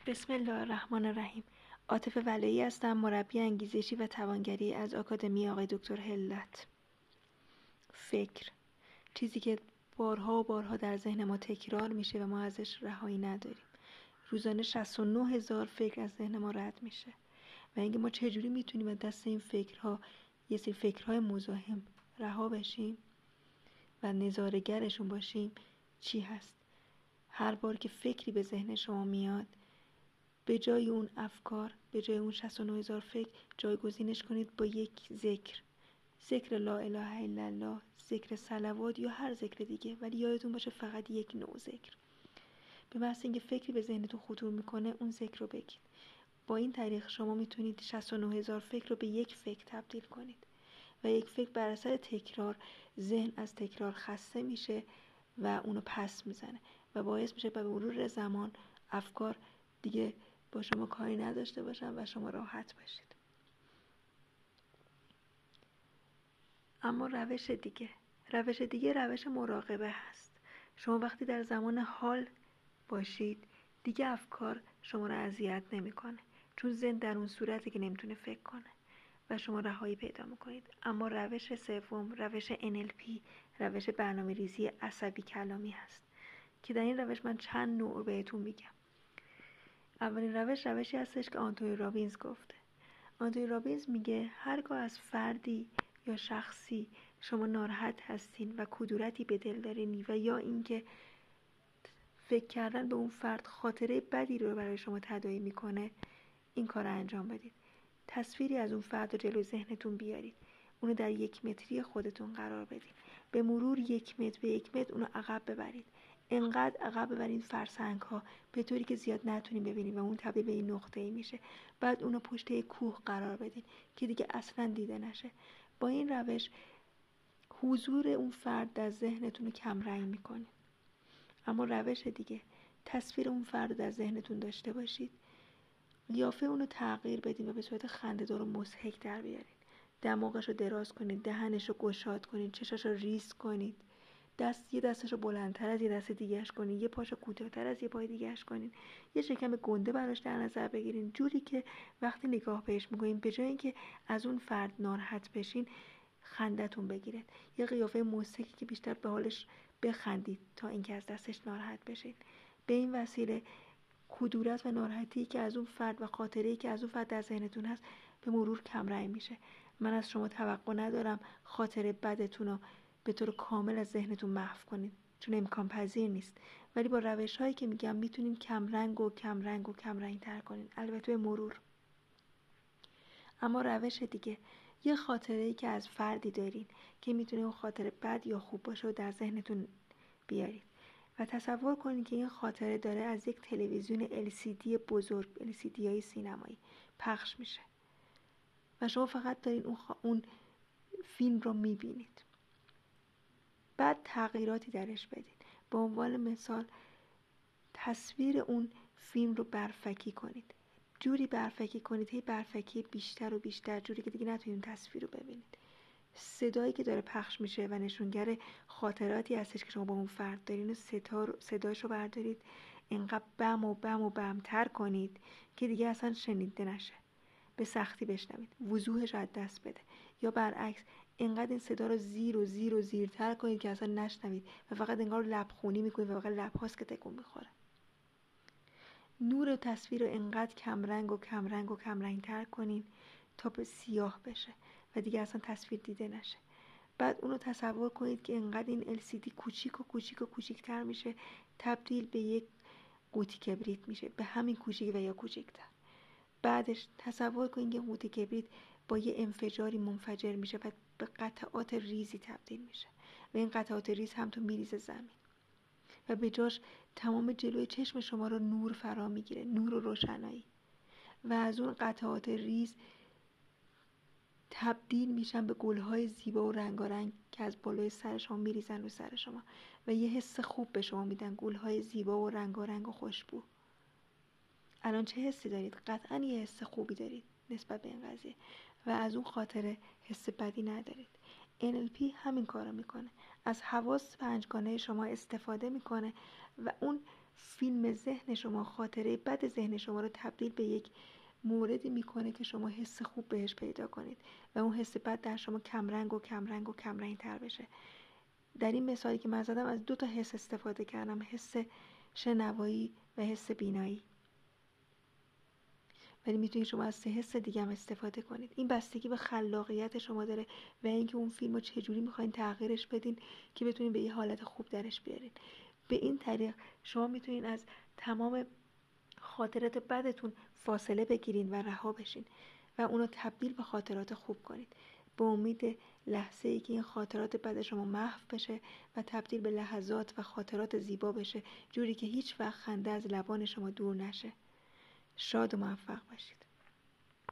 بسم الله الرحمن الرحیم. عاطفه ولایی هستم، مربی انگیزشی و توانگری از آکادمی آقای دکتر هلت. فکر چیزی که بارها و بارها در ذهن ما تکرار میشه و ما ازش رهایی نداریم. روزانه 69,000 فکر از ذهن ما رد میشه و اینکه ما چجوری میتونیم از دست این فکرها، یه سری فکرهای مزاحم رها بشیم و نظاره‌گرشون باشیم چی هست؟ هر بار که فکری به ذهن شما میاد، به جای اون افکار، به جای اون 69,000 فکر، جایگزینش کنید با یک ذکر لا اله الا الله، ذکر صلوات یا هر ذکر دیگه، ولی یادتون باشه فقط یک نوع ذکر. به محض اینکه فکری به ذهنتون خطور میکنه اون ذکر رو بگید. با این طریق شما میتونید 69,000 فکر رو به یک فکر تبدیل کنید و یک فکر بر اثر تکرار، ذهن از تکرار خسته میشه و اونو پس میزنه و باعث میشه به مرور زمان افکار دیگه با شما کاری نداشته باشن و شما راحت باشید. اما روش دیگه روش مراقبه هست. شما وقتی در زمان حال باشید دیگه افکار شما را اذیت نمیکنه، چون ذهن در اون صورتی که نمیتونه فکر کنه و شما رهایی پیدا میکنید. اما روش سوم، روش NLP، روش برنامه‌ریزی عصبی کلامی هست که در این روش من چند نوع بهتون میگم. اولین روشی هستش که آنتونی رابینز گفته. آنتونی رابینز میگه هرگاه از فردی یا شخصی شما ناراحت هستین و کدورتی به دل دارین و یا اینکه فکر کردن به اون فرد خاطره بدی رو برای شما تداعی میکنه، این کار رو انجام بدید. تصویری از اون فرد رو جلوی ذهنتون بیارید، اونو در 1 متری خودتون قرار بدید. به مرور 1 متر به 1 متر اونو عقب ببرید، انقدر عقب ببرید فرسنگ ها به طوری که زیاد نتونیم ببینیم و اون تبدیل به این نقطه ای میشه. بعد اونو پشت یک کوه قرار بدید که دیگه اصلا دیده نشه. با این روش حضور اون فرد در ذهنتون رو کم رنگ میکنید. اما روش دیگه، تصویر اون فرد رو در ذهنتون داشته باشید، قیافه اونو تغییر بدین و به صورت خنده‌دار و مضحک در بیارین. دماغش رو دراز کنید، دهنش رو گشاد کنید، چشاش رو ریز کنید، یه دستش رو بلندتر از یه دست دیگه‌اش کنید، یه پاشو کوتاه‌تر از یه پای دیگه‌اش کنید، یه شکم گنده براش در نظر بگیرین، جوری که وقتی نگاه بهش می‌کنین به جای اینکه از اون فرد ناراحت بشین خندتون بگیره. یه قیافه مضحکی که بیشتر به حالش بخندید تا اینکه از دستش ناراحت بشین. به این وسیله کدورت و ناراحتی که از اون فرد و خاطره‌ای که از اون فرد در ذهنتون هست به مرور کم رنگ میشه. من از شما توقع ندارم خاطره بدتون رو به طور کامل از ذهنتون محو کنید، چون امکان پذیر نیست، ولی با روش هایی که میگم میتونین کم رنگ تر کنین، البته به مرور. اما روش دیگه، یه خاطره‌ای که از فردی دارین که میتونه اون خاطره بد یا خوب باشه و در ذهنتون بیارید و تصور کنید که این خاطره داره از یک تلویزیون LCD بزرگ، LCD های سینمایی پخش میشه و شما فقط دارین اون فیلم رو میبینید. بعد تغییراتی درش بدین. به عنوان مثال تصویر اون فیلم رو برفکی کنید، جوری برفکی کنید، هی برفکی بیشتر و بیشتر، جوری که دیگه نتونید تصویر رو ببینید. صدایی که داره پخش میشه و نشونگر خاطراتی هستش که شما با اون فرد دارین، صداش رو بردارید اینقدر بم تر کنید که دیگه اصلا شنیده نشه، به سختی بشنوید، وضوحش از دست بده. یا برعکس اینقدر این صدا رو زیرتر کنید که اصلا نشنوید و فقط انگار لبخونی میکنید و فقط لبهاست که تکون میخوره. نور تصویر رو اینقدر کم رنگ تر کنید تا به سیاه بشه و دیگه اصلا تصویر دیده نشه. بعد اونو تصور کنید که اینقدر این LCD کوچیکتر میشه، تبدیل به یک قوطی کبریت میشه، به همین کوچیک و یا کوچیکتر. بعدش تصور کنید که قوطی کبریت با یه انفجاری منفجر میشه و به قطعات ریزی تبدیل میشه و این قطعات ریز هم تو میریزه زمین و به جاش تمام جلوی چشم شما رو نور فرا میگیره، نور و روشنایی، و از اون قطعات ریز تبدیل میشن به گلهای زیبا و رنگارنگ که از بالای سر شما میریزن رو سر شما و یه حس خوب به شما میدن، گلهای زیبا و رنگارنگ و خوشبو. الان چه حسی دارید؟ قطعا یه حس خوبی دارید نسبت به این قضیه و از اون خاطره حس بدی ندارید. NLP همین کارو میکنه، از حواس پنجگانه شما استفاده میکنه و اون فیلم ذهن شما، خاطره بد ذهن شما رو تبدیل به یک موردی میکنه که شما حس خوب بهش پیدا کنید و اون حس بد در شما کمرنگ و کمرنگ و کمرنگ تر بشه. در این مثالی که من زدم از 2 حس استفاده کردم، حس شنوایی و حس بینایی، ولی میتونید شما از 3 حس دیگه هم استفاده کنید. این بستگی به خلاقیت شما داره و اینکه اون فیلم رو چجوری میخواین تغییرش بدین که بتونین به یه حالت خوب درش بیارین. به این طریق شما میتونین از تمام خاطرات بدتون فاصله بگیرین و رها بشین و اونو تبدیل به خاطرات خوب کنید، به امید لحظه ای که این خاطرات بد شما محو بشه و تبدیل به لحظات و خاطرات زیبا بشه، جوری که هیچ وقت خنده از لبان شما دور نشه. شاد و موفق باشید.